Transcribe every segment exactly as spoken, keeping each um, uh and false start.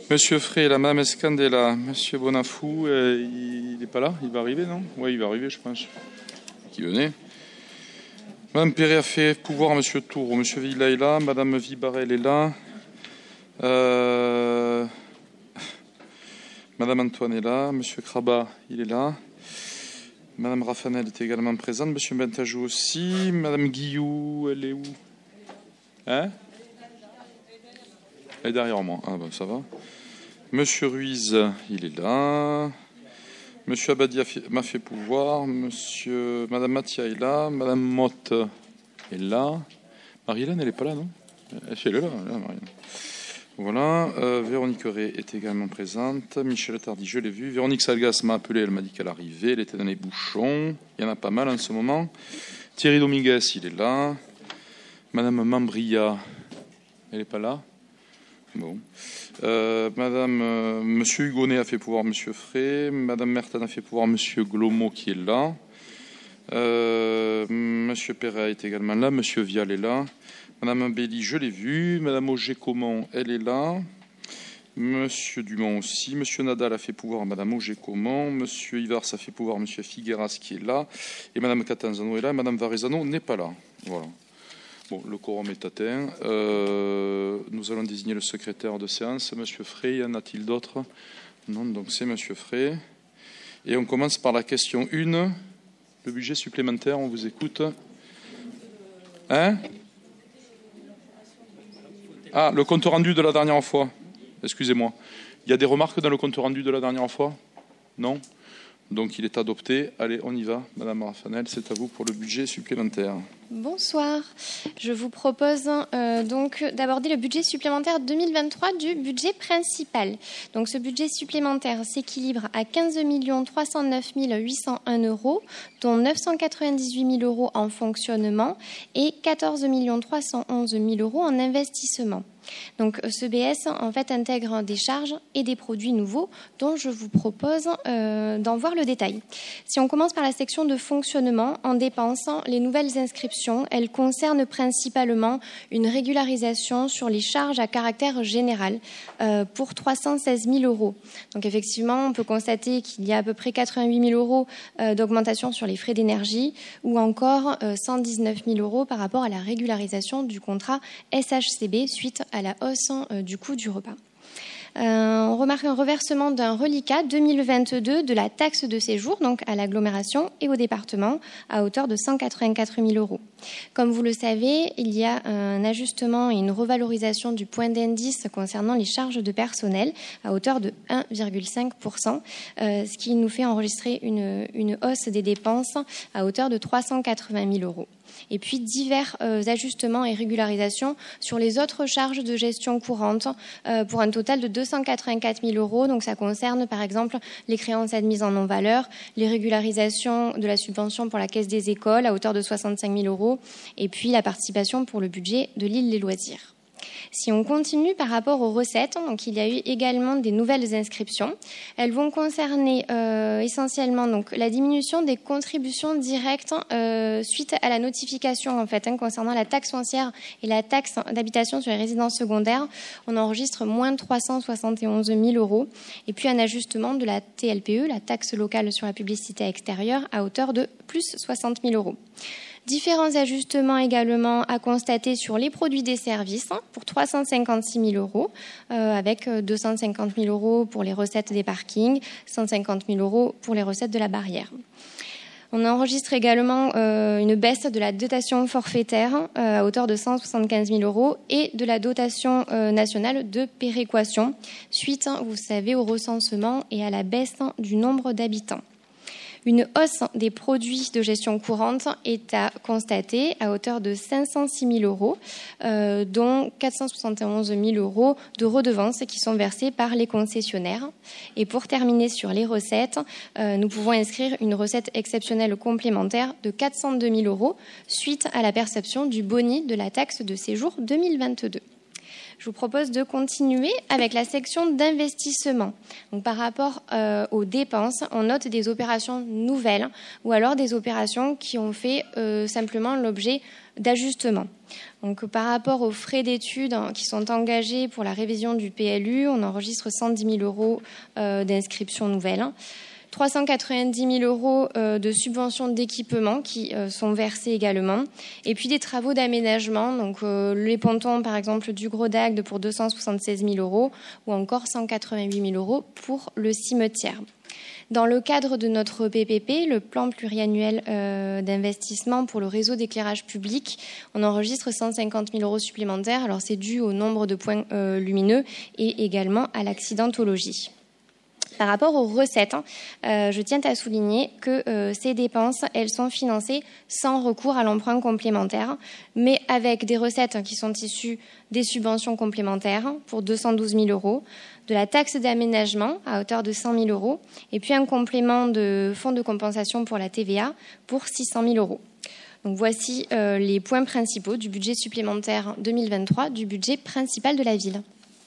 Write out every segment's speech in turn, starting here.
Monsieur Frey est là, Madame Escande est là, Monsieur Bonafou, euh, il n'est pas là, il va arriver, non? Oui, il va arriver, je pense. Qui venait. Madame Perret a fait pouvoir à Monsieur Tour, Monsieur Villa est là, Madame Vibarel est là, euh... Madame Antoine est là, Monsieur Krabat, il est là, Madame Raffanel est également présente, Monsieur Bentajou aussi, Madame Guillou, elle est où? Hein? Elle est derrière moi, ah ben ça va. Monsieur Ruiz, il est là. Monsieur Abadi m'a fait pouvoir. Monsieur, Madame Mathia est là. Madame Motte est là. Marie-Hélène, elle n'est pas là, non? Elle est là, là Marie-Hélène. Voilà. Euh, Véronique Ray est également présente. Michel Tardy, je l'ai vu. Véronique Salgas m'a appelé, elle m'a dit qu'elle arrivait. Elle était dans les bouchons. Il y en a pas mal en ce moment. Thierry Dominguez, il est là. Madame Mambria, elle n'est pas là? Bon. Euh, Madame, euh, Monsieur Hugonnet a fait pouvoir Monsieur Frey. Madame Merton a fait pouvoir Monsieur Glomo qui est là. Euh, Monsieur Perret est également là. Monsieur Vial est là. Madame Belli, je l'ai vu. Madame Auger-Comont, elle est là. Monsieur Dumont aussi. Monsieur Nadal a fait pouvoir Madame Auger-Comont. Monsieur Ivars a fait pouvoir Monsieur Figueras qui est là. Et Madame Catanzano est là. Madame Varezano n'est pas là. Voilà. Bon, le quorum est atteint. Euh, nous allons désigner le secrétaire de séance. Monsieur Frey, y en a-t-il d'autres? Non, donc c'est Monsieur Frey. Et on commence par la question un. Le budget supplémentaire, on vous écoute. Hein? Ah, le compte rendu de la dernière fois. Excusez-moi. Il y a des remarques dans le compte rendu de la dernière fois? Non? Donc il est adopté. Allez, on y va. Madame Raffanel, c'est à vous pour le budget supplémentaire. Bonsoir. Je vous propose euh, donc d'aborder le budget supplémentaire deux mille vingt-trois du budget principal. Donc ce budget supplémentaire s'équilibre à quinze millions trois cent neuf mille huit cent un euros, dont neuf cent quatre-vingt-dix-huit mille euros en fonctionnement et quatorze millions trois cent onze mille euros en investissement. Donc ce B S en fait intègre des charges et des produits nouveaux dont je vous propose euh, d'en voir le détail. Si on commence par la section de fonctionnement, en dépenses, les nouvelles inscriptions, elles concernent principalement une régularisation sur les charges à caractère général euh, pour trois cent seize mille euros. Donc effectivement, on peut constater qu'il y a à peu près quatre-vingt-huit mille euros euh, d'augmentation sur les frais d'énergie ou encore euh, cent dix-neuf mille euros par rapport à la régularisation du contrat S H C B suite à la hausse euh, du coût du repas. Euh, on remarque un reversement d'un reliquat deux mille vingt-deux de la taxe de séjour, donc à l'agglomération et au département, à hauteur de cent quatre-vingt-quatre mille euros. Comme vous le savez, il y a un ajustement et une revalorisation du point d'indice concernant les charges de personnel à hauteur de un virgule cinq pour cent, euh, ce qui nous fait enregistrer une, une hausse des dépenses à hauteur de trois cent quatre-vingt mille euros. Et puis divers euh, ajustements et régularisations sur les autres charges de gestion courante euh, pour un total de deux cent quatre-vingt-quatre mille euros. Donc ça concerne par exemple les créances admises en non-valeur, les régularisations de la subvention pour la caisse des écoles à hauteur de soixante-cinq mille euros et puis la participation pour le budget de l'île des loisirs. Si on continue par rapport aux recettes, donc il y a eu également des nouvelles inscriptions. Elles vont concerner euh, essentiellement donc la diminution des contributions directes euh, suite à la notification en fait hein, concernant la taxe foncière et la taxe d'habitation sur les résidences secondaires. On enregistre moins trois cent soixante et onze mille euros et puis un ajustement de la T L P E, la taxe locale sur la publicité extérieure, à hauteur de plus soixante mille euros. Différents ajustements également à constater sur les produits des services pour trois cent cinquante-six mille euros, euh, avec deux cent cinquante mille euros pour les recettes des parkings, cent cinquante mille euros pour les recettes de la barrière. On enregistre également euh, une baisse de la dotation forfaitaire euh, à hauteur de cent soixante-quinze mille euros et de la dotation euh, nationale de péréquation, suite, vous savez, au recensement et à la baisse du nombre d'habitants. Une hausse des produits de gestion courante est à constater à hauteur de cinq cent six mille euros, euh, dont quatre cent soixante et onze mille euros de redevances qui sont versées par les concessionnaires. Et pour terminer sur les recettes, euh, nous pouvons inscrire une recette exceptionnelle complémentaire de quatre cent deux mille euros suite à la perception du boni de la taxe de séjour deux mille vingt-deux. Je vous propose de continuer avec la section d'investissement. Donc, par rapport euh, aux dépenses, on note des opérations nouvelles ou alors des opérations qui ont fait euh, simplement l'objet d'ajustement. Donc, par rapport aux frais d'études qui sont engagés pour la révision du P L U, on enregistre cent dix mille euros euh, d'inscription nouvelle, trois cent quatre-vingt-dix mille euros euh, de subventions d'équipement qui euh, sont versés également, et puis des travaux d'aménagement, donc euh, les pontons par exemple du Gros d'Agde pour deux cent soixante-seize mille euros, ou encore cent quatre-vingt-huit mille euros pour le cimetière. Dans le cadre de notre P P P, le plan pluriannuel euh, d'investissement pour le réseau d'éclairage public, on enregistre cent cinquante mille euros supplémentaires. Alors c'est dû au nombre de points euh, lumineux et également à l'accidentologie. Par rapport aux recettes, euh, je tiens à souligner que euh, ces dépenses, elles sont financées sans recours à l'emprunt complémentaire, mais avec des recettes qui sont issues des subventions complémentaires pour deux cent douze mille euros, de la taxe d'aménagement à hauteur de cent mille euros, et puis un complément de fonds de compensation pour la T V A pour six cent mille euros. Donc voici euh, les points principaux du budget supplémentaire deux mille vingt-trois du budget principal de la ville.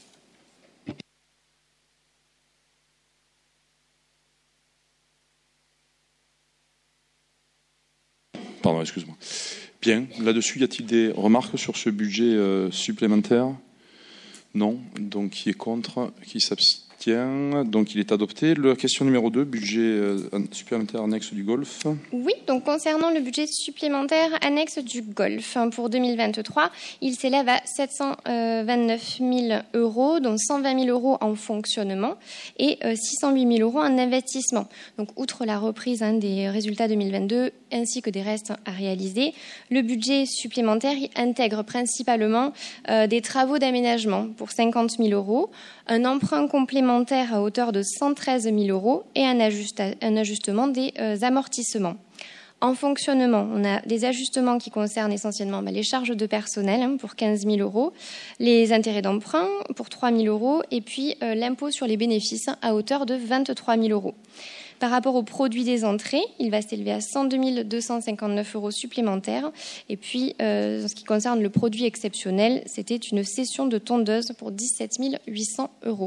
Pardon, excuse-moi. Bien, là-dessus, y a-t-il des remarques sur ce budget euh, supplémentaire? Non. Donc, qui est contre? Qui s'abstient? Donc, il est adopté. La question numéro deux, budget euh, supplémentaire annexe du Golfe. Oui, donc concernant le budget supplémentaire annexe du Golfe pour deux mille vingt-trois, il s'élève à sept cent vingt-neuf mille euros, dont cent vingt mille euros en fonctionnement et euh, six cent huit mille euros en investissement. Donc, outre la reprise hein, des résultats deux mille vingt-deux ainsi que des restes à réaliser, le budget supplémentaire intègre principalement euh, des travaux d'aménagement pour cinquante mille euros, un emprunt complémentaire à hauteur de cent treize mille euros et un, ajusta- un ajustement des euh, amortissements. En fonctionnement, on a des ajustements qui concernent essentiellement bah, les charges de personnel hein, pour quinze mille euros, les intérêts d'emprunt pour trois mille euros et puis euh, l'impôt sur les bénéfices à hauteur de vingt-trois mille euros. Par rapport au produit des entrées, il va s'élever à cent deux mille deux cent cinquante-neuf euros supplémentaires. Et puis, euh, en ce qui concerne le produit exceptionnel, c'était une cession de tondeuse pour dix-sept mille huit cents euros.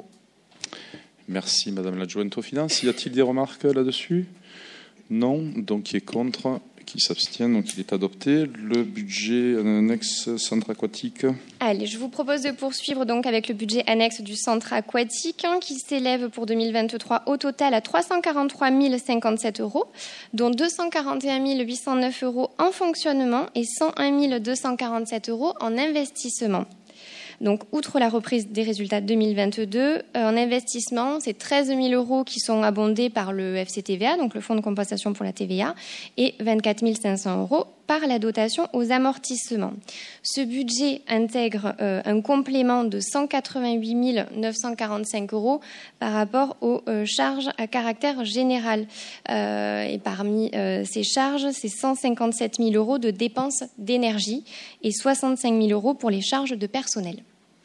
Merci, Madame l'adjointe aux finances. Y a-t-il des remarques là-dessus? Non. Donc, qui est contre? Qui s'abstient? Donc, il est adopté. Le budget annexe centre aquatique. Allez, je vous propose de poursuivre donc avec le budget annexe du centre aquatique hein, qui s'élève pour deux mille vingt-trois au total à trois cent quarante-trois mille cinquante-sept euros, dont deux cent quarante et un mille huit cent neuf euros en fonctionnement et cent un mille deux cent quarante-sept euros en investissement. Donc, outre la reprise des résultats deux mille vingt-deux, euh, en investissement, c'est treize mille euros qui sont abondés par le F C T V A, donc le fonds de compensation pour la T V A, et vingt-quatre mille cinq cents euros par la dotation aux amortissements. Ce budget intègre euh, un complément de cent quatre-vingt-huit mille neuf cent quarante-cinq euros par rapport aux euh, charges à caractère général. Euh, et parmi euh, ces charges, c'est cent cinquante-sept mille euros de dépenses d'énergie et soixante-cinq mille euros pour les charges de personnel.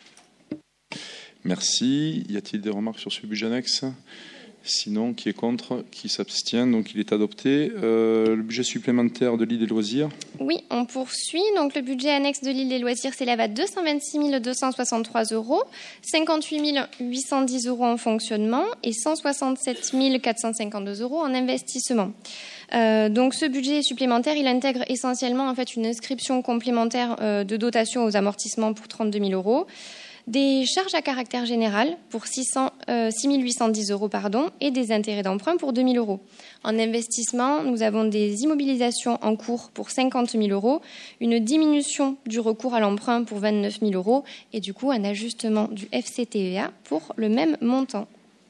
Merci. Y a-t-il des remarques sur ce budget annexe? Sinon, qui est contre? Qui s'abstient? Donc, il est adopté. Euh, le budget supplémentaire de l'île des loisirs. Oui, on poursuit. Donc, le budget annexe de l'île des loisirs s'élève à deux cent vingt-six mille deux cent soixante-trois euros, cinquante-huit mille huit cent dix euros en fonctionnement et cent soixante-sept mille quatre cent cinquante-deux euros en investissement. Euh, donc, ce budget supplémentaire, il intègre essentiellement en fait une inscription complémentaire euh, de dotation aux amortissements pour trente-deux mille euros. Des charges à caractère général pour six mille huit cent dix euros pardon, et des intérêts d'emprunt pour deux mille euros. En investissement, nous avons des immobilisations en cours pour cinquante mille euros, une diminution du recours à l'emprunt pour vingt-neuf mille euros et du coup un ajustement du F C T V A pour le même montant.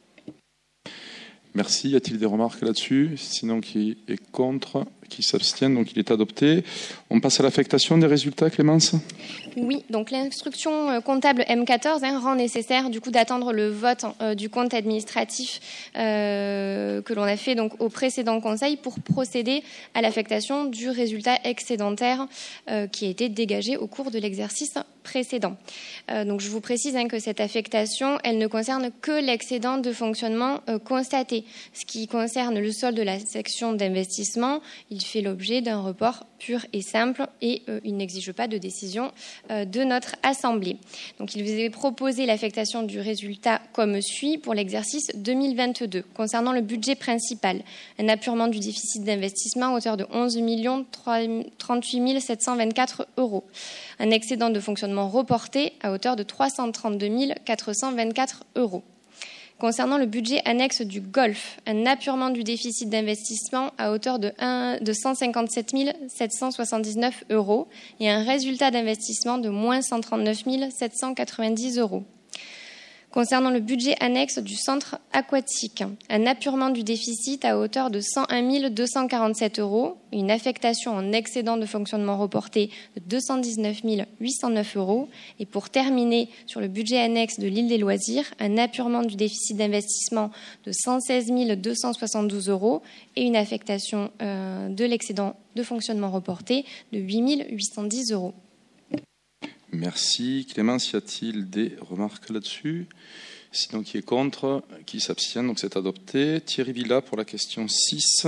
Merci. Y a-t-il des remarques là-dessus? Sinon, qui est contre? Qui s'abstient? Donc, il est adopté. On passe à l'affectation des résultats, Clémence? Oui, donc l'instruction comptable M quatorze hein, rend nécessaire du coup d'attendre le vote euh, du compte administratif euh, que l'on a fait donc au précédent conseil pour procéder à l'affectation du résultat excédentaire euh, qui a été dégagé au cours de l'exercice précédent. Euh, donc je vous précise hein, que cette affectation, elle ne concerne que l'excédent de fonctionnement euh, constaté. Ce qui concerne le solde de la section d'investissement, il fait l'objet d'un report pur et simple et euh, il n'exige pas de décision euh, de notre Assemblée. Donc, il vous est proposé l'affectation du résultat comme suit pour l'exercice deux mille vingt-deux. Concernant le budget principal, un apurement du déficit d'investissement à hauteur de onze millions trente-huit mille sept cent vingt-quatre euros. Un excédent de fonctionnement reporté à hauteur de trois cent trente-deux mille quatre cent vingt-quatre euros. Concernant le budget annexe du Golfe, un apurement du déficit d'investissement à hauteur de, cent cinquante-sept mille sept cent soixante-dix-neuf euros et un résultat d'investissement de moins cent trente-neuf mille sept cent quatre-vingt-dix euros. Concernant le budget annexe du centre aquatique, un apurement du déficit à hauteur de cent un mille deux cent quarante-sept euros, une affectation en excédent de fonctionnement reporté de deux cent dix-neuf mille huit cent neuf euros. Et pour terminer, sur le budget annexe de l'île des loisirs, un apurement du déficit d'investissement de cent seize mille deux cent soixante-douze euros et une affectation euh, de l'excédent de fonctionnement reporté de huit mille huit cent dix euros. Merci. Clémence, y a-t-il des remarques là-dessus? Sinon, qui est contre? Qui s'abstient? Donc, c'est adopté. Thierry Villa pour la question six.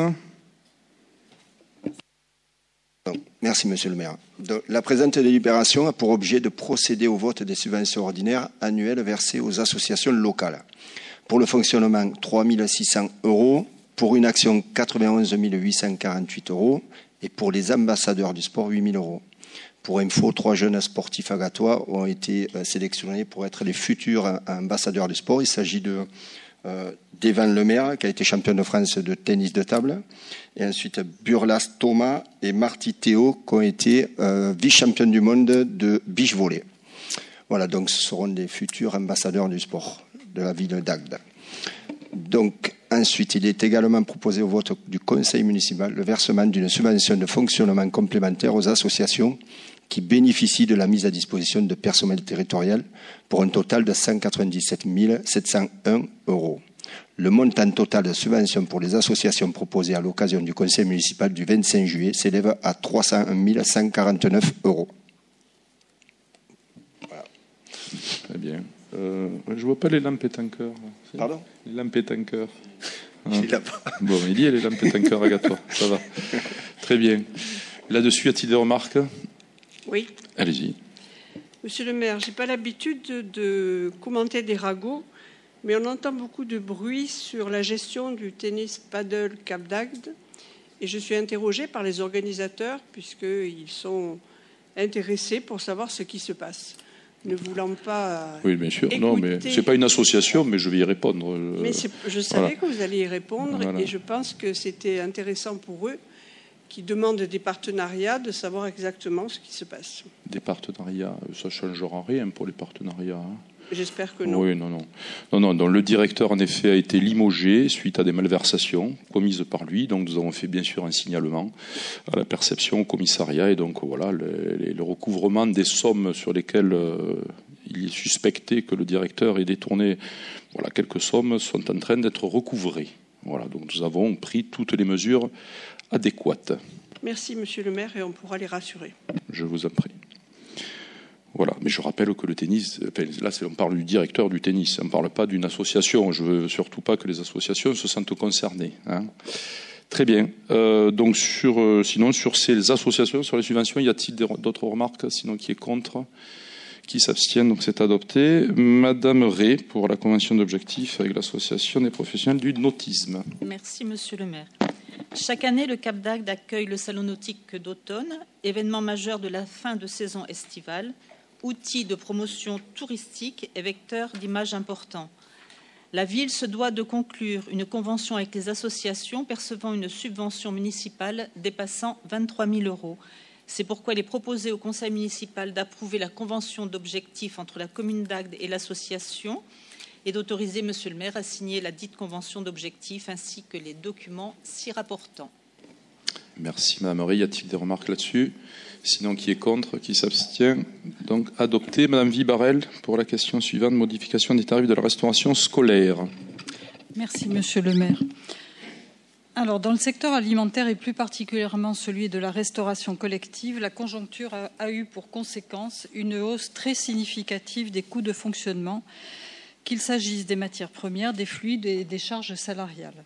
Merci, Monsieur le maire. La présente délibération a pour objet de procéder au vote des subventions ordinaires annuelles versées aux associations locales. Pour le fonctionnement, trois mille six cents euros. Pour une action, quatre-vingt-onze mille huit cent quarante-huit euros. Et pour les ambassadeurs du sport, huit mille euros. Pour info, trois jeunes sportifs agatois ont été sélectionnés pour être les futurs ambassadeurs du sport. Il s'agit de euh, d'Evan Lemaire, qui a été champion de France de tennis de table, et ensuite Burlas Thomas et Marty Théo, qui ont été euh, vice-championnes du monde de beach volley. Voilà, donc ce seront des futurs ambassadeurs du sport de la ville d'Agde. Donc, ensuite, il est également proposé au vote du conseil municipal le versement d'une subvention de fonctionnement complémentaire aux associations qui bénéficient de la mise à disposition de personnel territorial pour un total de cent quatre-vingt-dix-sept mille sept cent un euros. Le montant total de subvention pour les associations proposées à l'occasion du conseil municipal du vingt-cinq juillet s'élève à trois cent un mille cent quarante-neuf euros. Voilà. Très bien. Euh, je ne vois pas les lampes pétanqueurs. Pardon? Les lampes pétanqueurs. Hein. Il a pas. Bon, il y a les lampes pétanqueurs à toi. Ça va. Très bien. Là-dessus, a-t-il des remarques? Oui. Allez-y. Monsieur le maire, je n'ai pas l'habitude de commenter des ragots, mais on entend beaucoup de bruit sur la gestion du tennis paddle Cap d'Agde. Et je suis interrogée par les organisateurs, puisqu'ils sont intéressés pour savoir ce qui se passe. Ne voulant pas. Oui, bien sûr. Écouter... Non, mais c'est pas une association, mais je vais y répondre. Mais je savais voilà. que vous alliez y répondre, voilà. Et je pense que c'était intéressant pour eux, qui demandent des partenariats, de savoir exactement ce qui se passe. Des partenariats, ça ne changera rien pour les partenariats. Hein. J'espère que non. Oui, non, non. non, non donc le directeur, en effet, a été limogé suite à des malversations commises par lui. Donc, nous avons fait, bien sûr, un signalement à la perception au commissariat. Et donc, voilà, le, le recouvrement des sommes sur lesquelles euh, il est suspecté que le directeur ait détourné voilà, quelques sommes sont en train d'être recouvrées. Voilà, donc, nous avons pris toutes les mesures adéquates. Merci, monsieur le maire, et on pourra les rassurer. Je vous en prie. Voilà, mais je rappelle que le tennis, enfin, là on parle du directeur du tennis, on ne parle pas d'une association. Je ne veux surtout pas que les associations se sentent concernées. Hein. Très bien. Euh, donc sur, euh, sinon sur ces associations, sur les subventions, y a-t-il d'autres remarques? Sinon, qui est contre? Qui s'abstient? Donc c'est adopté. Madame Ray pour la convention d'objectifs avec l'association des professionnels du nautisme. Merci, monsieur le maire. Chaque année, le Cap d'Agde accueille le salon nautique d'automne, événement majeur de la fin de saison estivale, outil de promotion touristique et vecteur d'image important. La ville se doit de conclure une convention avec les associations percevant une subvention municipale dépassant vingt-trois mille euros. C'est pourquoi il est proposé au conseil municipal d'approuver la convention d'objectifs entre la commune d'Agde et l'association et d'autoriser monsieur le maire à signer la dite convention d'objectifs ainsi que les documents s'y rapportant. Merci Madame Ray. Y a-t-il des remarques là-dessus? Sinon, qui est contre? Qui s'abstient? Donc, adopté. Madame Vibarel, pour la question suivante, modification des tarifs de la restauration scolaire. Merci, monsieur le maire. Alors, dans le secteur alimentaire et plus particulièrement celui de la restauration collective, la conjoncture a, a eu pour conséquence une hausse très significative des coûts de fonctionnement, qu'il s'agisse des matières premières, des fluides et des charges salariales.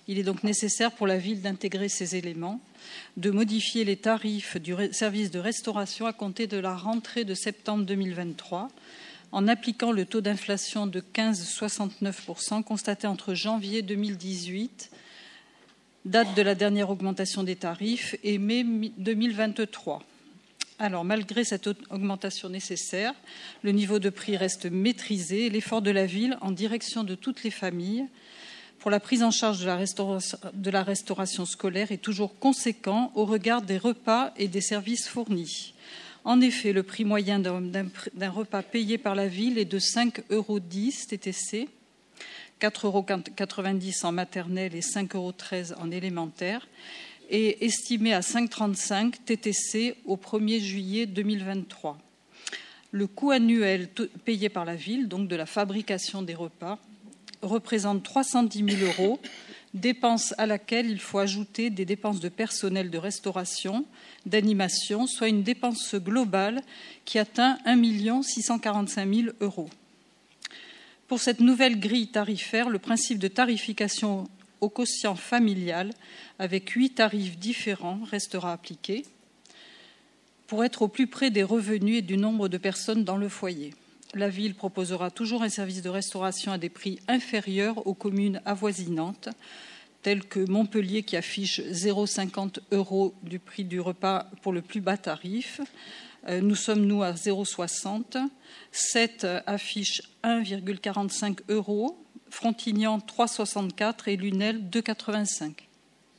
Il est donc nécessaire pour la ville d'intégrer ces éléments, de modifier les tarifs du service de restauration à compter de la rentrée de septembre deux mille vingt-trois, en appliquant le taux d'inflation de quinze virgule soixante-neuf pour cent constaté entre janvier deux mille dix-huit, date de la dernière augmentation des tarifs, et mai deux mille vingt-trois. Alors, malgré cette augmentation nécessaire, le niveau de prix reste maîtrisé et l'effort de la ville en direction de toutes les familles pour la prise en charge de la restauration, de la restauration scolaire est toujours conséquent au regard des repas et des services fournis. En effet, le prix moyen d'un, d'un, d'un repas payé par la ville est de cinq euros dix T T C, quatre euros quatre-vingt-dix en maternelle et cinq euros treize en élémentaire, et estimé à cinq euros trente-cinq T T C au premier juillet deux mille vingt-trois. Le coût annuel payé par la ville, donc de la fabrication des repas, représente trois cent dix mille euros, dépenses à laquelle il faut ajouter des dépenses de personnel de restauration, d'animation, soit une dépense globale qui atteint un million six cent quarante-cinq mille euros. Pour cette nouvelle grille tarifaire, le principe de tarification au quotient familial, avec huit tarifs différents, restera appliqué pour être au plus près des revenus et du nombre de personnes dans le foyer. La ville proposera toujours un service de restauration à des prix inférieurs aux communes avoisinantes, telles que Montpellier qui affiche zéro virgule cinquante euros du prix du repas pour le plus bas tarif. Nous sommes, nous, à zéro virgule soixante. Sète affiche un virgule quarante-cinq euros. Frontignan, trois virgule soixante-quatre et Lunel, deux virgule quatre-vingt-cinq.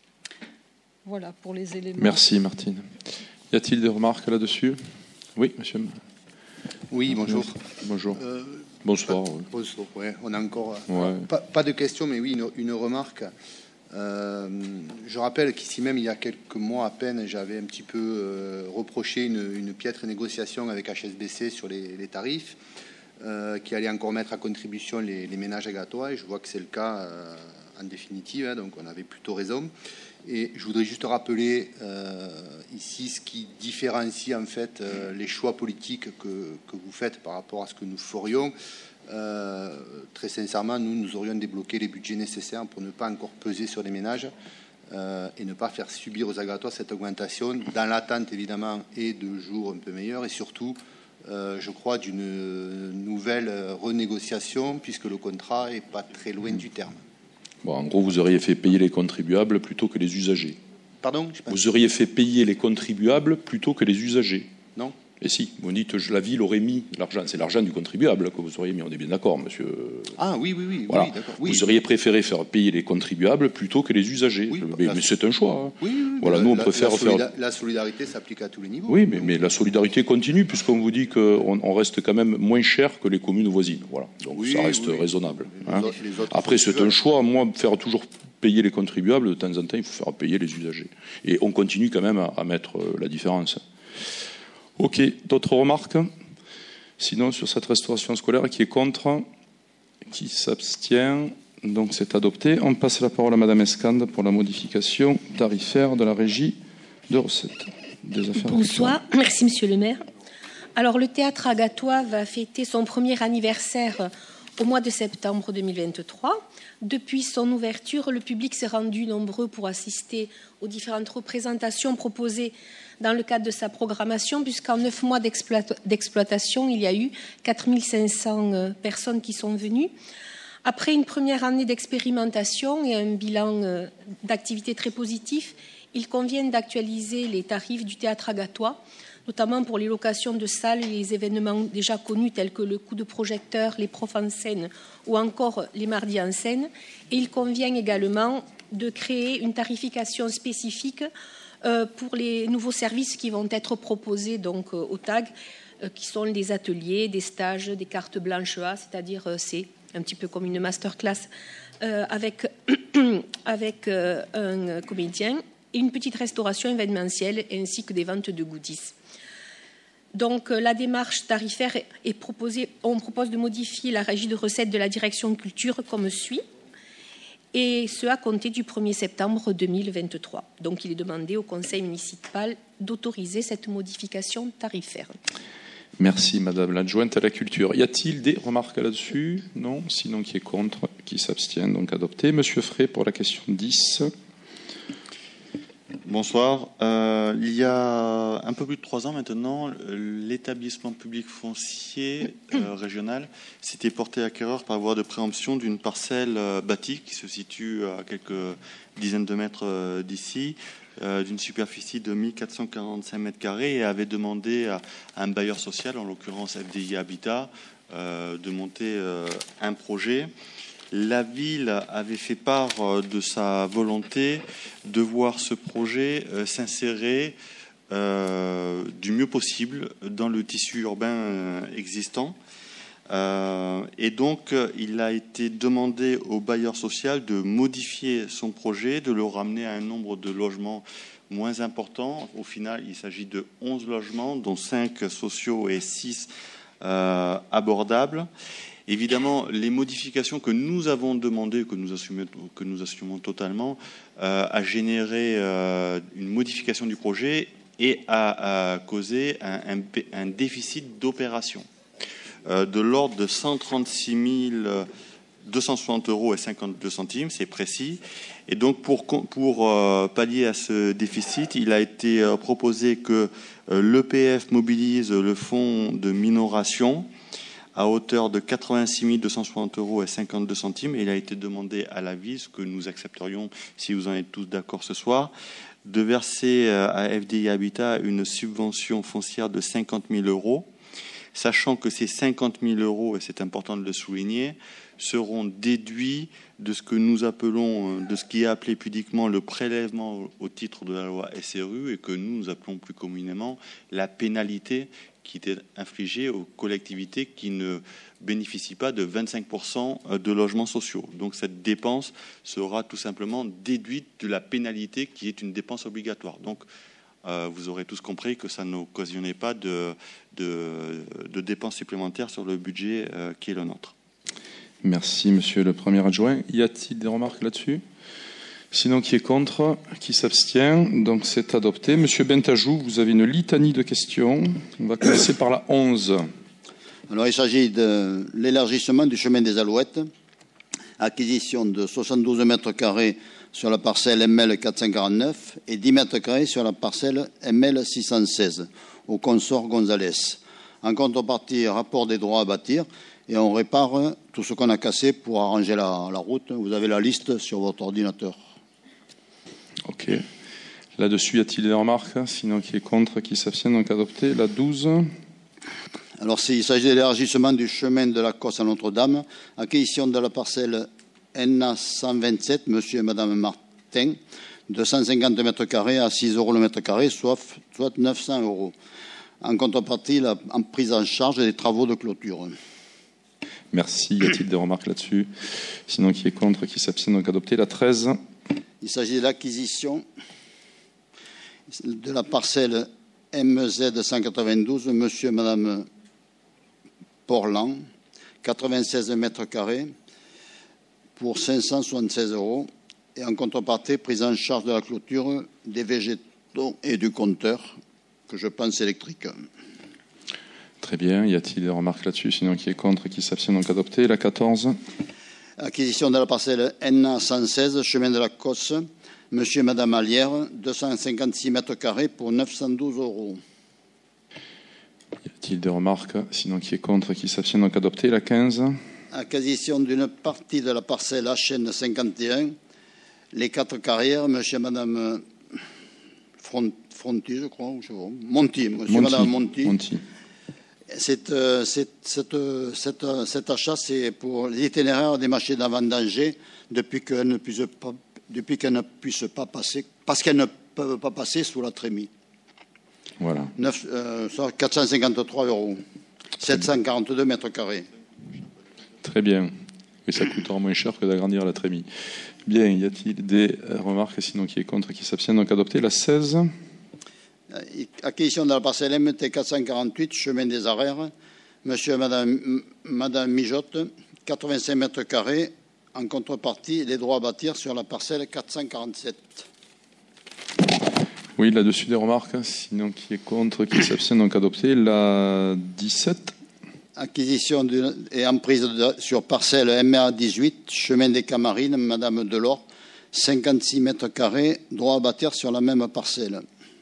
Voilà pour les éléments. Merci, Martine. Y a-t-il des remarques là-dessus? Oui, monsieur. Oui, bonjour. Bonjour. Euh, Bonsoir. Pas, oui. bonsoir, ouais, on a encore... Ouais. Pas, pas de questions, mais oui, une, une remarque. Euh, je rappelle qu'ici même, il y a quelques mois à peine, j'avais un petit peu euh, reproché une, une piètre négociation avec H S B C sur les, les tarifs, euh, qui allait encore mettre à contribution les, les ménages gatois, et je vois que c'est le cas euh, en définitive, hein, donc on avait plutôt raison. Et je voudrais juste rappeler euh, ici ce qui différencie en fait euh, les choix politiques que, que vous faites par rapport à ce que nous ferions. Euh, très sincèrement, nous, nous aurions débloqué les budgets nécessaires pour ne pas encore peser sur les ménages euh, et ne pas faire subir aux agatois cette augmentation, dans l'attente évidemment et de jours un peu meilleurs, et surtout, euh, je crois, d'une nouvelle renégociation, puisque le contrat n'est pas très loin du terme. Bon, en gros, vous auriez fait payer les contribuables plutôt que les usagers. Pardon ? Vous auriez fait payer les contribuables plutôt que les usagers. Non. Et si, vous dites que la ville aurait mis l'argent, c'est l'argent du contribuable que vous auriez mis, on est bien d'accord, monsieur. Ah oui, oui, oui. Voilà. Oui, d'accord. Oui. Vous auriez préféré faire payer les contribuables plutôt que les usagers. Oui, mais, la... mais c'est un choix. Hein. Oui, oui, voilà, la, nous on la, préfère la solida... faire. La solidarité s'applique à tous les niveaux. Oui, mais, mais la solidarité continue puisqu'on vous dit qu'on on reste quand même moins cher que les communes voisines. Voilà, donc oui, ça reste oui, raisonnable. Les hein. autres, les autres Après, c'est un choix. Moi, faire toujours payer les contribuables de temps en temps, il faut faire payer les usagers. Et on continue quand même à, à mettre la différence. Ok, d'autres remarques? Sinon, sur cette restauration scolaire, qui est contre, qui s'abstient, donc c'est adopté. On passe la parole à Madame Escande pour la modification tarifaire de la régie de recettes des affaires. Bonsoir, merci Monsieur le maire. Alors, le théâtre agatois va fêter son premier anniversaire au mois de septembre deux mille vingt-trois. Depuis son ouverture, le public s'est rendu nombreux pour assister aux différentes représentations proposées dans le cadre de sa programmation, puisqu'en neuf mois d'exploitation, il y a eu quatre mille cinq cents personnes qui sont venues. Après une première année d'expérimentation et un bilan d'activité très positif, il convient d'actualiser les tarifs du théâtre agatois, notamment pour les locations de salles et les événements déjà connus tels que le coup de projecteur, les profs en scène ou encore les mardis en scène. Et il convient également de créer une tarification spécifique euh, pour les nouveaux services qui vont être proposés donc, euh, au T A G, euh, qui sont des ateliers, des stages, des cartes blanches A, c'est-à-dire euh, c'est un petit peu comme une masterclass euh, avec, avec euh, un comédien, et une petite restauration événementielle ainsi que des ventes de goodies. Donc, la démarche tarifaire est proposée. On propose de modifier la régie de recettes de la direction culture comme suit, et ce à compter du premier septembre deux mille vingt-trois. Donc, il est demandé au conseil municipal d'autoriser cette modification tarifaire. Merci, Madame l'adjointe à la culture. Y a-t-il des remarques là-dessus? Non. Sinon, qui est contre? qui s'abstient, donc adopté. Monsieur Frey pour la question dix. Bonsoir. Euh, il y a un peu plus de trois ans maintenant, l'établissement public foncier euh, régional s'était porté acquéreur par voie de préemption d'une parcelle euh, bâtie qui se situe à quelques dizaines de mètres euh, d'ici, euh, d'une superficie de mille quatre cent quarante-cinq mètres carrés, et avait demandé à, à un bailleur social, en l'occurrence F D I Habitat, euh, de monter euh, un projet. La ville avait fait part de sa volonté de voir ce projet s'insérer euh, du mieux possible dans le tissu urbain existant. Euh, et donc, il a été demandé au bailleur social de modifier son projet, de le ramener à un nombre de logements moins important. Au final, il s'agit de onze logements, dont cinq sociaux et six euh, abordables. Évidemment, les modifications que nous avons demandées, que nous assumons, que nous assumons totalement, euh, a généré euh, une modification du projet et a, a causé un, un, un déficit d'opération euh, de l'ordre de cent trente-six mille deux cent soixante euros et cinquante-deux centimes, c'est précis. Et donc, pour, pour euh, pallier à ce déficit, il a été euh, proposé que euh, l'E P F mobilise le fonds de minoration à hauteur de quatre-vingt-six mille deux cent soixante euros et cinquante-deux centimes. Et il a été demandé à la ville, ce que nous accepterions si vous en êtes tous d'accord ce soir, de verser à F D I Habitat une subvention foncière de cinquante mille euros, sachant que ces cinquante mille euros, et c'est important de le souligner, seront déduits de ce que nous appelons, de ce qui est appelé pudiquement le prélèvement au titre de la loi S R U, et que nous, nous appelons plus communément la pénalité qui était infligée aux collectivités qui ne bénéficient pas de vingt-cinq pour cent de logements sociaux. Donc cette dépense sera tout simplement déduite de la pénalité qui est une dépense obligatoire. Donc euh, vous aurez tous compris que ça n'occasionnait pas de, de, de dépenses supplémentaires sur le budget euh, qui est le nôtre. Merci, monsieur le premier adjoint. Y a-t-il des remarques là-dessus ? Sinon, qui est contre ? Qui s'abstient ? Donc, c'est adopté. Monsieur Bentajou, vous avez une litanie de questions. On va commencer par la onze. Alors, il s'agit de l'élargissement du chemin des Alouettes. Acquisition de soixante-douze mètres carrés sur la parcelle M L quatre cent quarante-neuf et dix mètres carrés sur la parcelle M L six cent seize au consort Gonzalez. En contrepartie, rapport des droits à bâtir, et on répare tout ce qu'on a cassé pour arranger la, la route. Vous avez la liste sur votre ordinateur. Ok. Là-dessus, y a-t-il des remarques ? Sinon, qui est contre ? Qui s'abstient ? Donc adopté. La douze. Alors, il s'agit de l'élargissement du chemin de la Cosse à Notre-Dame. Acquisition de la parcelle N A cent vingt-sept, monsieur et madame Martin, de cent cinquante mètres carrés à six euros le mètre carré, soit, soit neuf cents euros. En contrepartie, la en prise en charge des travaux de clôture. Merci. Y a-t-il des remarques là-dessus ? Sinon, qui est contre ? Qui s'abstient ? Donc adopté. La treize. Il s'agit de l'acquisition de la parcelle M Z cent quatre-vingt-douze, monsieur et madame Portland, quatre-vingt-seize mètres carrés, pour cinq cent soixante-seize euros. Et en contrepartie, prise en charge de la clôture, des végétaux et du compteur, que je pense électrique. Très bien. Y a-t-il des remarques là-dessus ? Sinon, qui est contre ? Qui s'abstient ? Donc adopté. La quatorze. Acquisition de la parcelle N A cent seize, chemin de la Cosse, monsieur et madame Alière, deux cent cinquante-six mètres carrés pour neuf cent douze euros. Y a-t-il des remarques ? Sinon, qui est contre ? Qui s'abstient ? Donc adopté. La quinze. Acquisition d'une partie de la parcelle H N cinquante et un, les quatre carrières, monsieur et madame Front, Fronti, je crois, ou je vois, Monti, monsieur Monti. et madame Monti. Monti. Cette, cette, cette, cette, cet achat, c'est pour l'itinéraire des machines à vendanger depuis qu'elles ne puissent pas, depuis qu'elles ne puissent pas passer, parce qu'elles ne peuvent pas passer sous la trémie. Voilà. neuf, euh, quatre cent cinquante-trois euros, sept cent quarante-deux mètres carrés. Très bien. Et ça coûtera moins cher que d'agrandir la trémie. Bien, y a-t-il des remarques ? Sinon, qui est contre ? Qui s'abstient ? Donc adopté. La seize. Acquisition de la parcelle M T quatre cent quarante-huit, chemin des Arères, monsieur et madame, madame Mijotte, quatre-vingt-cinq mètres carrés, en contrepartie, les droits à bâtir sur la parcelle quatre cent quarante-sept. Oui, là-dessus des remarques, sinon qui est contre, qui s'abstient, donc adopté. La dix-sept. acquisition de, et emprise de, sur parcelle M R dix-huit, chemin des Camarines, Madame Delors, cinquante-six mètres carrés, droit à bâtir sur la même parcelle.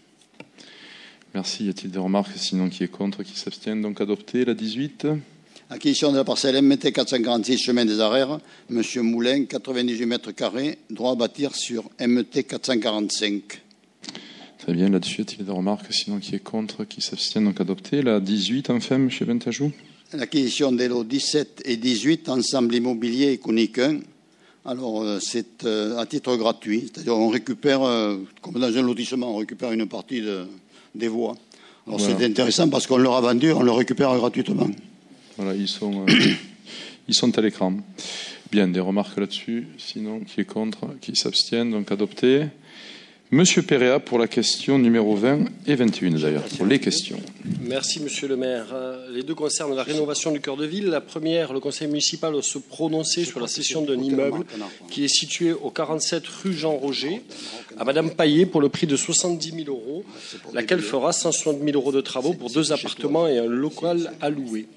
Merci. Y a-t-il des remarques? Sinon, qui est contre, qui s'abstient? Donc adopté. La dix-huit. Acquisition de la parcelle M T quatre cent quarante-six, chemin des Arères, Monsieur Moulin, quatre-vingt-dix-huit mètres carrés, droit à bâtir sur M T quatre cent quarante-cinq. Très bien. Là-dessus, y a-t-il des remarques? Sinon, qui est contre, qui s'abstient? Donc adopté. La dix-huit, enfin, M. Bentajou. L'acquisition des lots dix-sept et dix-huit, ensemble immobilier et Conic un. Alors, euh, c'est euh, à titre gratuit, c'est-à-dire on récupère, euh, comme dans un lotissement, on récupère une partie de, des voies. Alors, voilà. C'est intéressant parce qu'on leur a vendu, on le récupère gratuitement. Voilà, ils sont, euh, ils sont à l'écran. Bien, des remarques là-dessus. Sinon, qui est contre, qui s'abstient, donc adopté. Monsieur Péréa pour la question numéro vingt et vingt et une d'ailleurs, pour les questions. Merci Monsieur le maire. Les deux concernent la rénovation du cœur de ville. La première, le conseil municipal doit se prononcer sur la cession d'un immeuble qui est situé au quarante-sept rue Jean Roger à Madame Paillet pour le prix de soixante-dix mille euros, laquelle fera cent soixante mille euros de travaux pour deux appartements et un local à louer.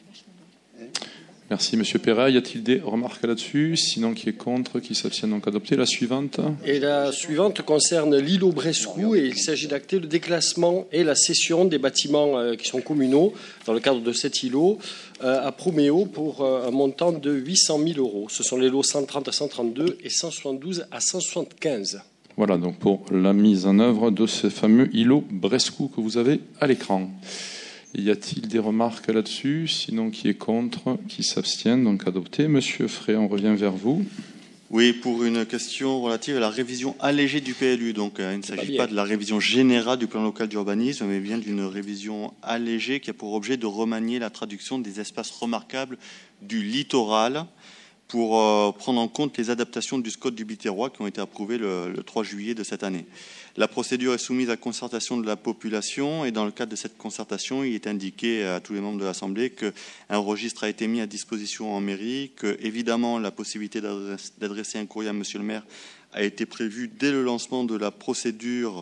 Merci Monsieur Perra. Y a-t-il des remarques là-dessus? Sinon, qui est contre, qui s'abstient, donc adopté. La suivante. Et la suivante concerne l'îlot Brescou et il s'agit d'acter le déclassement et la cession des bâtiments euh, qui sont communaux dans le cadre de cet îlot euh, à Proméo pour euh, un montant de huit cent mille euros. Ce sont les lots cent trente à cent trente-deux et cent soixante-douze à cent soixante-quinze. Voilà, donc pour la mise en œuvre de ce fameux îlot Brescou que vous avez à l'écran. Y a-t-il des remarques là-dessus? Sinon, qui est contre, qui s'abstient, donc adopté. Monsieur Frey, on revient vers vous. Oui, pour une question relative à la révision allégée du P L U. Donc, euh, il ne s'agit pas, pas de la révision générale du plan local d'urbanisme, mais bien d'une révision allégée qui a pour objet de remanier la traduction des espaces remarquables du littoral pour euh, prendre en compte les adaptations du SCOT du Biterrois qui ont été approuvées le, le trois juillet de cette année. La procédure est soumise à concertation de la population et dans le cadre de cette concertation, il est indiqué à tous les membres de l'Assemblée qu'un registre a été mis à disposition en mairie, que évidemment la possibilité d'adresser un courrier à Monsieur le maire a été prévue dès le lancement de la procédure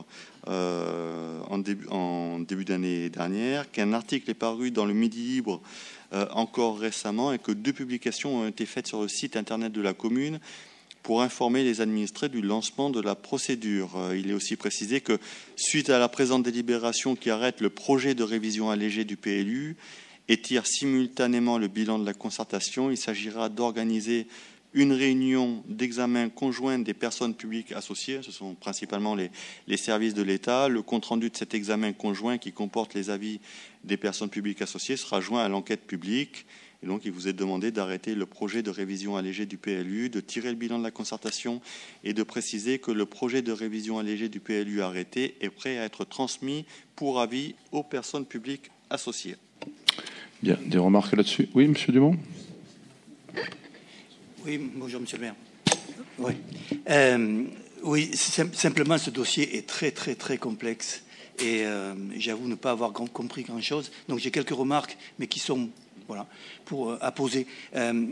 euh, en début, en début d'année dernière, qu'un article est paru dans le Midi Libre Euh, encore récemment et que deux publications ont été faites sur le site internet de la commune pour informer les administrés du lancement de la procédure. Euh, il est aussi précisé que suite à la présente délibération qui arrête le projet de révision allégée du P L U et tire simultanément le bilan de la concertation, il s'agira d'organiser une réunion d'examen conjoint des personnes publiques associées, ce sont principalement les, les services de l'État. Le compte-rendu de cet examen conjoint qui comporte les avis des personnes publiques associées sera joint à l'enquête publique. Et donc, il vous est demandé d'arrêter le projet de révision allégée du P L U, de tirer le bilan de la concertation et de préciser que le projet de révision allégée du P L U arrêté est prêt à être transmis pour avis aux personnes publiques associées. Bien, des remarques là-dessus? Oui, Monsieur Dumont. Oui, bonjour Monsieur le maire. Oui, euh, oui sim- simplement ce dossier est très très très complexe et euh, j'avoue ne pas avoir grand- compris grand-chose. Donc j'ai quelques remarques, mais qui sont voilà pour euh, à poser. Euh,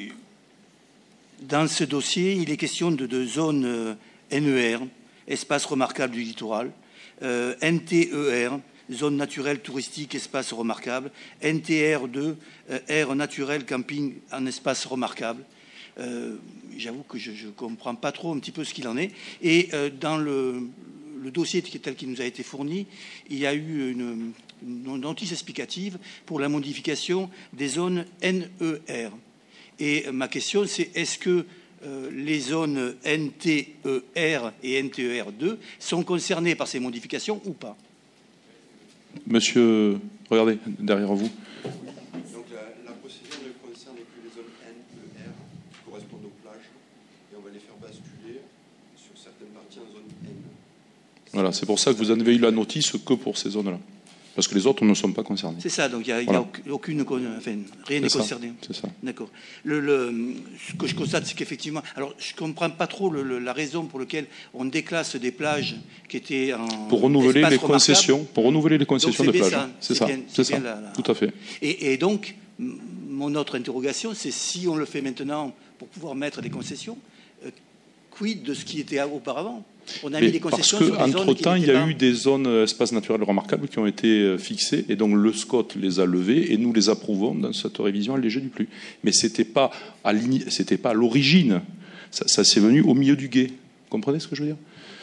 dans ce dossier, il est question de, de zones euh, N E R, espace remarquable du littoral, euh, N T E R, zone naturelle touristique, espace remarquable, N T R deux, euh, aire naturelle camping en espace remarquable. Euh, j'avoue que je ne comprends pas trop un petit peu ce qu'il en est. Et euh, dans le, le dossier tel qu'il nous a été fourni, il y a eu une, une notice explicative pour la modification des zones N E R. Et ma question, c'est est-ce que euh, les zones N T E R et N T E R deux sont concernées par ces modifications ou pas? Monsieur, regardez, derrière vous. Donc la, la procédure ne concerne que les zones N E R qui correspondent aux plages et on va les faire basculer sur certaines parties en zone N. Voilà, c'est pour ça que vous avez eu la notice que pour ces zones-là. Parce que les autres ne sont pas concernés. C'est ça, donc il n'y a, voilà. a aucune, enfin, rien n'est concerné. C'est ça. D'accord. Le, le, ce que je constate, c'est qu'effectivement, alors je ne comprends pas trop le, le, la raison pour laquelle on déclasse des plages qui étaient en pour renouveler les remarquable. concessions, pour renouveler les concessions donc, de plage. Ça, c'est, c'est ça, bien, c'est, c'est ça. La, la... Tout à fait. Et, et donc, mon autre interrogation, c'est si on le fait maintenant pour pouvoir mettre des concessions, euh, quid de ce qui était auparavant? On a Mais mis des concessions parce sur des zones qu'entre-temps, qui il y a pas... eu des zones espaces naturels remarquables qui ont été fixées, et donc le S C O T les a levées, et nous les approuvons dans cette révision allégée du plus. Mais ce n'était pas à l'origine, ça, ça s'est venu au milieu du gué. Vous comprenez ce que je veux dire?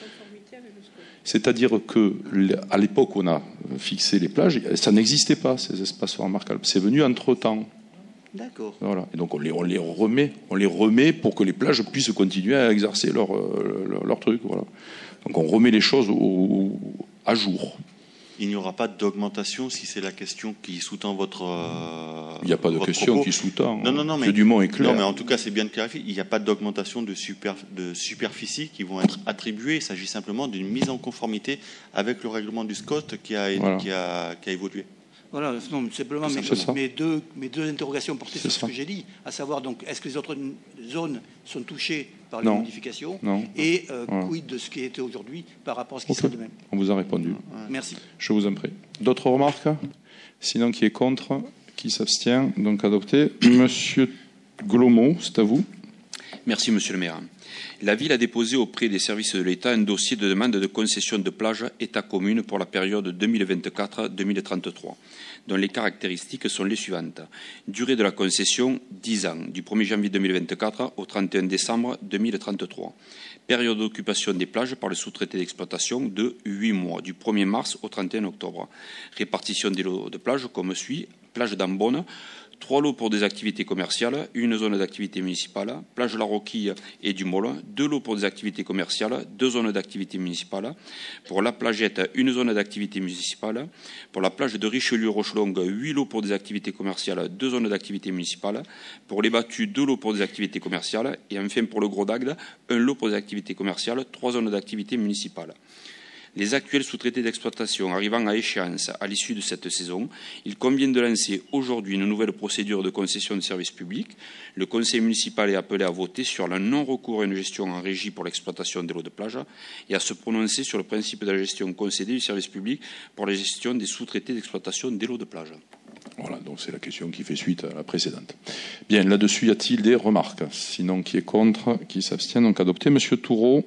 C'est-à-dire qu'à l'époque où on a fixé les plages, ça n'existait pas, ces espaces remarquables. C'est venu entre-temps. D'accord. Voilà. Et donc on les, on les remet, on les remet pour que les plages puissent continuer à exercer leur, leur, leur truc. Voilà. Donc on remet les choses au, à jour. Il n'y aura pas d'augmentation si c'est la question qui sous-tend votre. Euh, il n'y a pas de question propos. qui sous-tend. Non, non, non. M. Dumont est clair. Non, mais en tout cas, c'est bien clarifié. Il n'y a pas d'augmentation de, super, de superficie qui vont être attribuées. Il s'agit simplement d'une mise en conformité avec le règlement du S C O T qui a, voilà. qui a, qui a évolué. Voilà, non, simplement mes, mes, deux, mes deux interrogations portaient sur ce que j'ai dit, à savoir donc est-ce que les autres zones sont touchées par les non. modifications non. et euh, voilà. quid de ce qui était aujourd'hui par rapport à ce qui okay. sera demain. On vous a répondu. Ouais. Merci. Je vous en prie. D'autres remarques? Sinon, qui est contre? Qui s'abstient? Donc adopté. Monsieur Glomo, c'est à vous. Merci, monsieur le maire. La ville a déposé auprès des services de l'État un dossier de demande de concession de plage État-commune pour la période deux mille vingt-quatre à deux mille trente-trois, dont les caractéristiques sont les suivantes. Durée de la concession, dix ans, du premier janvier deux mille vingt-quatre au trente et un décembre deux mille trente-trois. Période d'occupation des plages par le sous-traité d'exploitation de huit mois, du premier mars au trente et un octobre. Répartition des lots de plage comme suit. Plage d'Ambonne, trois lots pour des activités commerciales, une zone d'activité municipale, plage La Roquille et du Môle, deux lots pour des activités commerciales, deux zones d'activité municipale, pour la Plagette, une zone d'activité municipale, pour la plage de Richelieu-Rochelongue, huit lots pour des activités commerciales, deux zones d'activité municipale, pour les Battus, deux lots pour des activités commerciales, et enfin pour le Gros d'Agde, un lot pour des activités commerciales, trois zones d'activité municipale. Les actuels sous-traités d'exploitation arrivant à échéance à l'issue de cette saison, il convient de lancer aujourd'hui une nouvelle procédure de concession de services publics. Le conseil municipal est appelé à voter sur le non-recours à une gestion en régie pour l'exploitation des lots de plage et à se prononcer sur le principe de la gestion concédée du service public pour la gestion des sous-traités d'exploitation des lots de plage. Voilà, donc c'est la question qui fait suite à la précédente. Bien, là-dessus, y a-t-il des remarques? Sinon, qui est contre? Qui s'abstient? Donc adopté. Monsieur Toureau.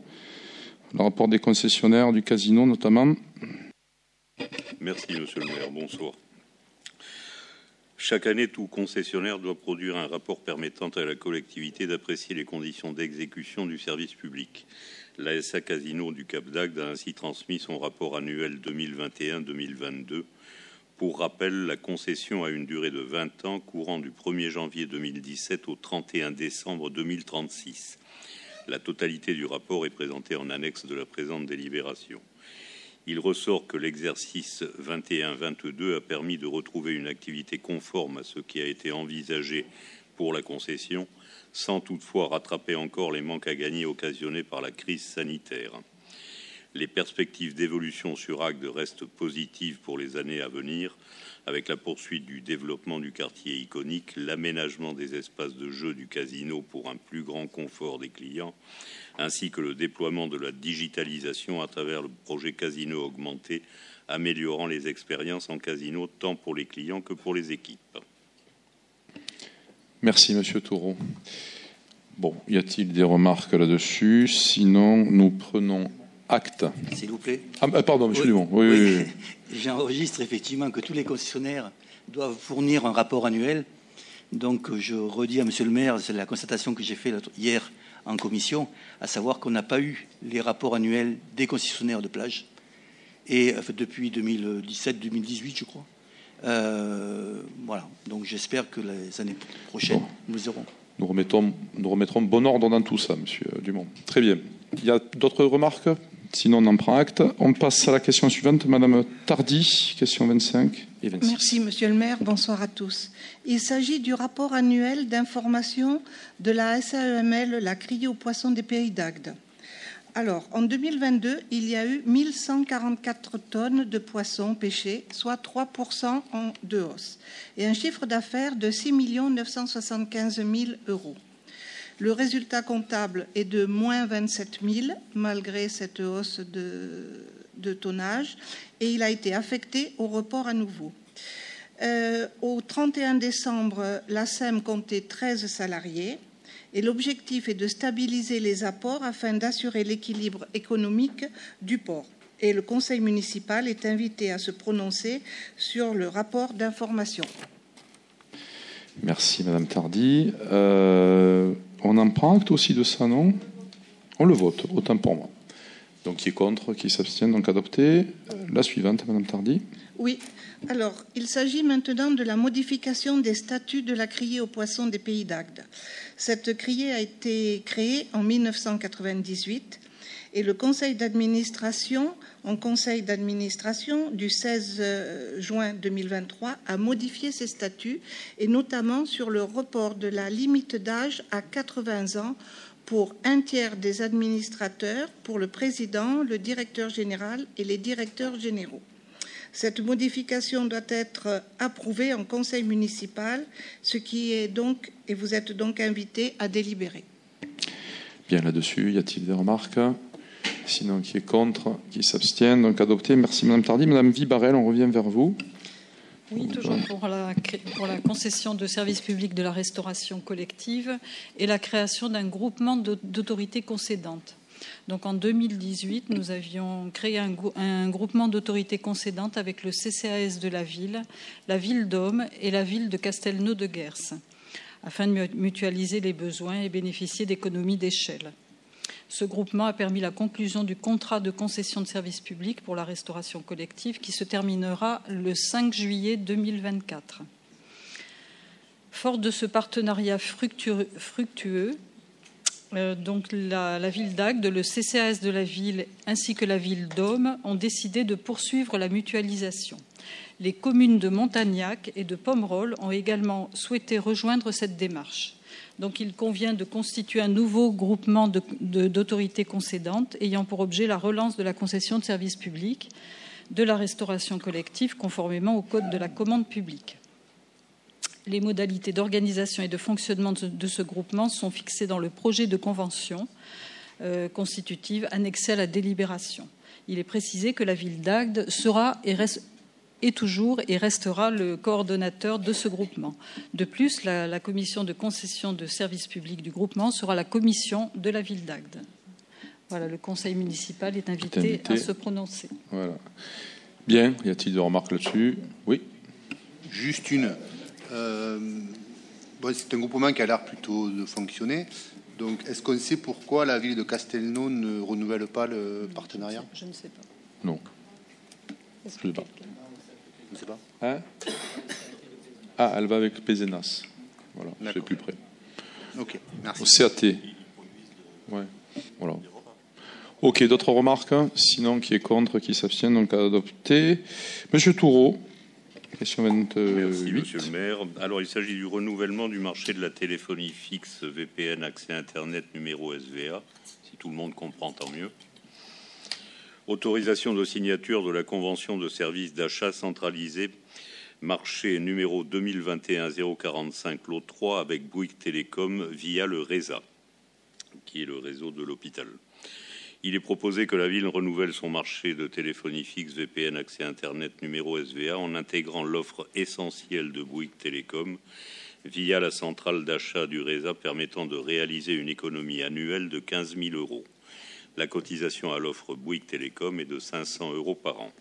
Le rapport des concessionnaires du casino, notamment. Merci, monsieur le maire. Bonsoir. Chaque année, tout concessionnaire doit produire un rapport permettant à la collectivité d'apprécier les conditions d'exécution du service public. L'A S A Casino du Cap-d'Agde a ainsi transmis son rapport annuel deux mille vingt et un deux mille vingt-deux. Pour rappel, la concession a une durée de vingt ans, courant du premier janvier deux mille dix-sept au trente et un décembre deux mille trente-six. La totalité du rapport est présentée en annexe de la présente délibération. Il ressort que l'exercice vingt et un vingt-deux a permis de retrouver une activité conforme à ce qui a été envisagé pour la concession, sans toutefois rattraper encore les manques à gagner occasionnés par la crise sanitaire. Les perspectives d'évolution sur Agde restent positives pour les années à venir, avec la poursuite du développement du quartier iconique, l'aménagement des espaces de jeu du casino pour un plus grand confort des clients, ainsi que le déploiement de la digitalisation à travers le projet Casino Augmenté, améliorant les expériences en casino tant pour les clients que pour les équipes. Merci, Monsieur Toureau. Bon, y a-t-il des remarques là-dessus? Sinon, nous prenons acte. S'il vous plaît. Ah, pardon, Monsieur oui. Dumont. Oui, oui, oui, oui. J'enregistre effectivement que tous les concessionnaires doivent fournir un rapport annuel. Donc, je redis à Monsieur le maire, c'est la constatation que j'ai faite hier en commission, à savoir qu'on n'a pas eu les rapports annuels des concessionnaires de plage. Et enfin, depuis deux mille dix-sept deux mille dix-huit, je crois. Euh, voilà. Donc, j'espère que les années prochaines, bon. nous aurons. Nous remettons, nous remettrons bon ordre dans tout ça, Monsieur Dumont. Très bien. Il y a d'autres remarques? Sinon, on en prend acte. On passe à la question suivante. Madame Tardy, question vingt-cinq et vingt-six. Merci, Monsieur le maire. Bonsoir à tous. Il s'agit du rapport annuel d'information de la S A E M L, la criée aux poissons des Pays d'Agde. Alors, en deux mille vingt-deux, il y a eu mille cent quarante-quatre tonnes de poissons pêchés, soit trois pour cent en de hausse, et un chiffre d'affaires de six millions neuf cent soixante-quinze mille euros. Le résultat comptable est de moins vingt-sept mille, malgré cette hausse de, de tonnage, et il a été affecté au report à nouveau. Euh, au trente et un décembre, la S E M comptait treize salariés, Et l'objectif est de stabiliser les apports afin d'assurer l'équilibre économique du port. Et le conseil municipal est invité à se prononcer sur le rapport d'information. Merci Madame Tardy. Euh, on en prend acte aussi de ça, non? On le vote, autant pour moi. Donc qui est contre, qui s'abstient, donc adopté. La suivante, Madame Tardy. Oui. Alors, il s'agit maintenant de la modification des statuts de la criée aux poissons des Pays d'Agde. Cette criée a été créée en mille neuf cent quatre-vingt-dix-huit et le conseil d'administration, en conseil d'administration du seize juin deux mille vingt-trois, a modifié ses statuts et notamment sur le report de la limite d'âge à quatre-vingts ans pour un tiers des administrateurs, pour le président, le directeur général et les directeurs généraux. Cette modification doit être approuvée en conseil municipal, ce qui est donc, et vous êtes donc invité à délibérer. Bien, là-dessus, y a-t-il des remarques? Sinon, qui est contre, qui s'abstient, donc adopté. Merci Madame Tardy. Madame Vibarel, on revient vers vous. Oui, toujours pour la, pour la concession de services publics de la restauration collective et la création d'un groupement d'autorités concédantes. Donc en deux mille dix-huit, nous avions créé un, un groupement d'autorités concédantes avec le C C A S de la ville, la ville d'Aume et la ville de Castelnau-de-Gers, afin de mutualiser les besoins et bénéficier d'économies d'échelle. Ce groupement a permis la conclusion du contrat de concession de services publics pour la restauration collective qui se terminera le cinq juillet deux mille vingt-quatre. Fort de ce partenariat fructueux, fructueux euh, donc la, la ville d'Agde, le C C A S de la ville ainsi que la ville d'Aume ont décidé de poursuivre la mutualisation. Les communes de Montagnac et de Pomerol ont également souhaité rejoindre cette démarche. Donc il convient de constituer un nouveau groupement de, de, d'autorités concédantes ayant pour objet la relance de la concession de services publics de la restauration collective conformément au Code de la commande publique. Les modalités d'organisation et de fonctionnement de, de ce groupement sont fixées dans le projet de convention euh, constitutive annexé à la délibération. Il est précisé que la ville d'Agde sera et reste et toujours et restera le coordonnateur de ce groupement. De plus, la, la commission de concession de services publics du groupement sera la commission de la ville d'Agde. Voilà, le conseil municipal est invité, est invité. à se prononcer. Voilà. Bien, y a-t-il des remarques là-dessus? Oui. Juste une. Euh, bon, c'est un groupement qui a l'air plutôt de fonctionner. Donc, est-ce qu'on sait pourquoi la ville de Castelnau ne renouvelle pas le partenariat? Je ne sais pas. Non. Je ne sais pas. Je ne sais pas. Hein? Ah, elle va avec Pézenas. Voilà, c'est plus près. Ok, merci. Au C A T. Ouais, voilà. Ok, d'autres remarques? Sinon, qui est contre, qui s'abstient, donc adopté. Monsieur Toureau, question vingt-huit. Merci, monsieur le maire. Alors, il s'agit du renouvellement du marché de la téléphonie fixe V P N accès Internet numéro S V A. Si tout le monde comprend, tant mieux. Autorisation de signature de la convention de services d'achat centralisé marché numéro deux mille vingt et un zéro quarante-cinq lot trois avec Bouygues Télécom via le RESA, qui est le réseau de l'hôpital. Il est proposé que la ville renouvelle son marché de téléphonie fixe V P N accès Internet numéro S V A en intégrant l'offre essentielle de Bouygues Télécom via la centrale d'achat du RESA permettant de réaliser une économie annuelle de quinze mille euros. La cotisation à l'offre Bouygues Télécom est de cinq cents euros par an.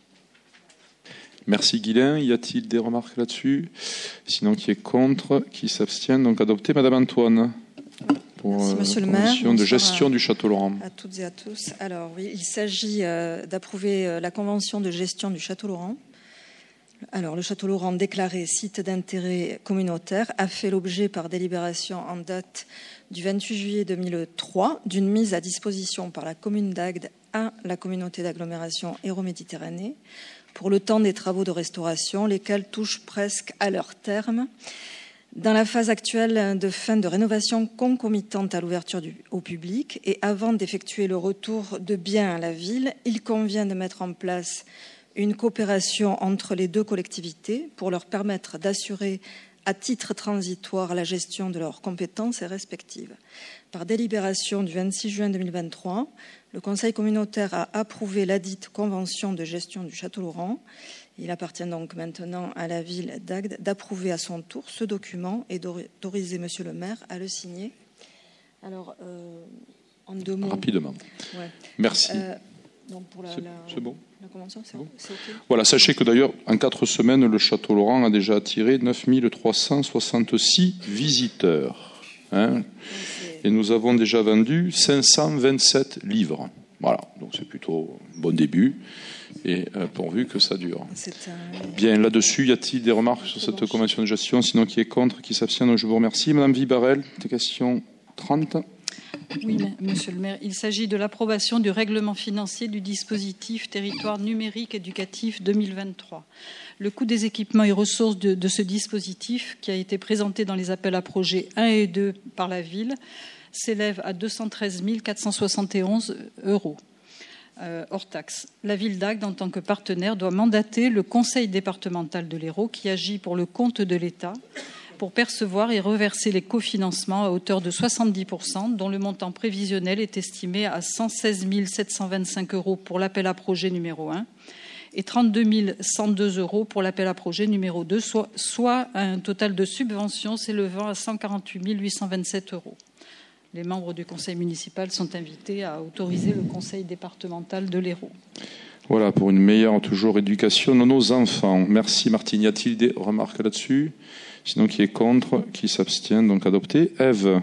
Merci Guilain. Y a-t-il des remarques là-dessus? Sinon, qui est contre, qui s'abstient, donc adopté. Madame Antoine, pour Merci, Monsieur la le maire. commission de gestion à, du Château Laurent. À toutes et à tous. Alors oui, il s'agit euh, d'approuver euh, la convention de gestion du Château Laurent. Alors, le Château Laurent, déclaré site d'intérêt communautaire, a fait l'objet par délibération en date du vingt-huit juillet deux mille trois d'une mise à disposition par la commune d'Agde à la communauté d'agglomération Hérault-Méditerranée pour le temps des travaux de restauration, lesquels touchent presque à leur terme. Dans la phase actuelle de fin de rénovation concomitante à l'ouverture du, au public et avant d'effectuer le retour de biens à la ville, il convient de mettre en place une coopération entre les deux collectivités pour leur permettre d'assurer à titre transitoire la gestion de leurs compétences respectives. Par délibération du vingt-six juin deux mille vingt-trois, le Conseil communautaire a approuvé ladite convention de gestion du Château Laurent. Il appartient donc maintenant à la ville d'Agde d'approuver à son tour ce document et d'autoriser Monsieur le maire à le signer Alors, euh, en deux mots. Rapidement. Ouais. Merci. Euh, donc pour la, c'est, la, c'est bon. La convention, c'est bon. C'est OK. Voilà, sachez que d'ailleurs, en quatre semaines, le Château Laurent a déjà attiré neuf mille trois cent soixante-six visiteurs. Hein, et nous avons déjà vendu cinq cent vingt-sept livres. Voilà, donc c'est plutôt un bon début. Et euh, pourvu que ça dure. Un... Bien, là-dessus, y a-t-il des remarques sur cette convention de gestion? Sinon, qui est contre, qui s'abstient? Donc, je vous remercie. Madame Vibarel, question trente. Oui, monsieur le maire. Il s'agit de l'approbation du règlement financier du dispositif territoire numérique éducatif deux mille vingt-trois. Le coût des équipements et ressources de, de ce dispositif, qui a été présenté dans les appels à projets un et deux par la ville, s'élève à deux cent treize mille quatre cent soixante et onze euros. Euh, hors taxe. La ville d'Agde, en tant que partenaire, doit mandater le conseil départemental de l'Hérault, qui agit pour le compte de l'État, pour percevoir et reverser les cofinancements à hauteur de soixante-dix pour cent, dont le montant prévisionnel est estimé à cent seize mille sept cent vingt-cinq euros pour l'appel à projet numéro un et trente-deux mille cent deux euros pour l'appel à projet numéro deux, soit, soit un total de subventions s'élevant à cent quarante-huit mille huit cent vingt-sept euros. Les membres du conseil municipal sont invités à autoriser le conseil départemental de l'Hérault. Voilà, pour une meilleure, toujours, éducation de nos enfants. Merci Martine. Y a-t-il des remarques là-dessus? Sinon, qui est contre, qui s'abstient, donc adopté. Ève,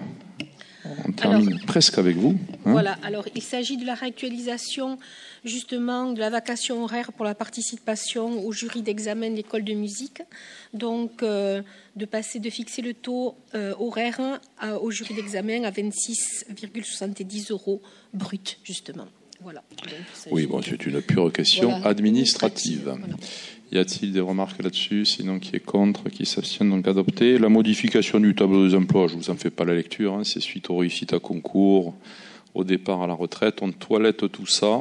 on termine alors, presque avec vous. Hein. Voilà, alors il s'agit de la réactualisation justement de la vacation horaire pour la participation au jury d'examen de l'école de musique. Donc, euh, de passer, de fixer le taux euh, horaire à, au jury d'examen à vingt-six virgule soixante-dix euros brut, justement. Voilà. Donc, oui, bon, c'est une pure question voilà, administrative. Voilà. Y a-t-il des remarques là-dessus? Sinon, qui est contre, qui s'abstient, donc adopté. La modification du tableau des emplois, je ne vous en fais pas la lecture, hein, c'est suite aux réussites à concours, au départ à la retraite. On toilette tout ça.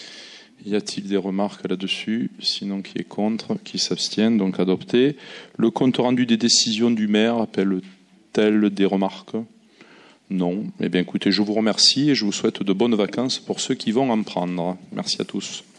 Y a-t-il des remarques là-dessus? Sinon, qui est contre, qui s'abstient, donc adopté. Le compte rendu des décisions du maire appelle-t-elle des remarques? Non. Eh bien, écoutez, je vous remercie et je vous souhaite de bonnes vacances pour ceux qui vont en prendre. Merci à tous.